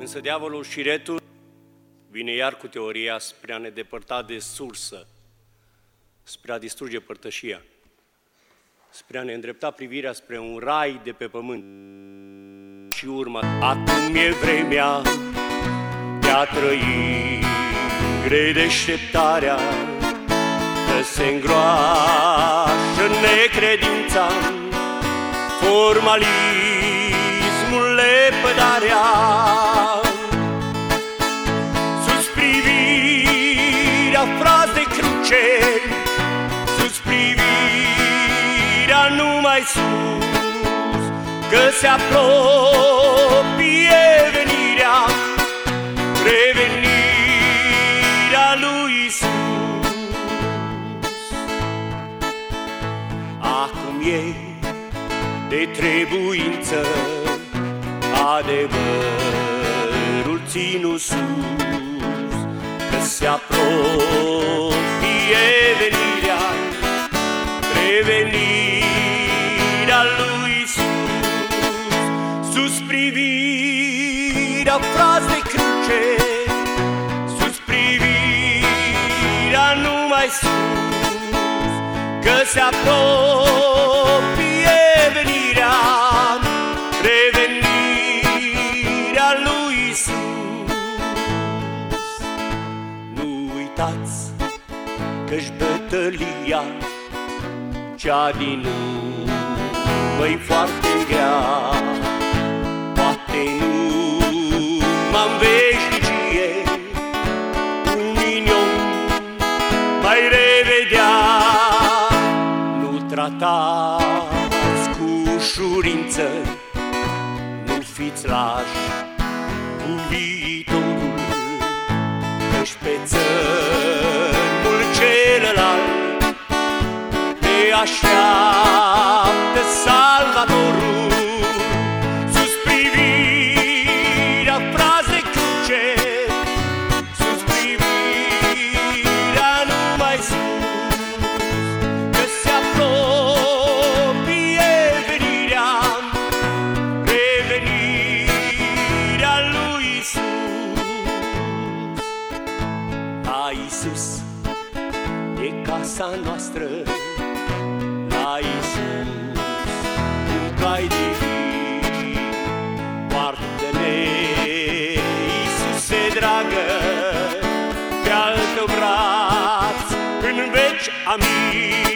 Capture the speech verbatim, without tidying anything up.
Însă diavolul și retul vine iar cu teoria spre a ne depărta de sursă, spre a distruge părtășia, spre a ne îndrepta privirea spre un rai de pe pământ. Și urmă, acum e vremea de a trăi grei deșteptarea, că se îngroașă necredința, formalismul, lepădarea. Sus privirea, fraz de cruce, sus privirea numai sus, că se apropie venirea, revenirea lui Iisus. Acum e de trebuință adevărul ținut sus, că se apropie venirea, revenirea lui Iisus. Sus privirea, fraz de cruce, sus privirea numai sus, că se apropie venirea, revenirea lui Iisus. Nu uitați că-și bătălia cea din urmă-i foarte grea. Poate nu m-am veșnicie, un minion mai revedea. Nu tratați cu ușurință, nu fiți lași cu viitorul, căci pe țărmul celălalt te așteaptă Salvatorul. Sus privirea, fraz de cruce, sus privirea numai sus, că se apropie venirea, revenirea lui Iisus. La Iisus e casa noastră, la Iisus un cai divin. Poartă-ne, Iisuse dragă, pe al tău braț în veci, amin.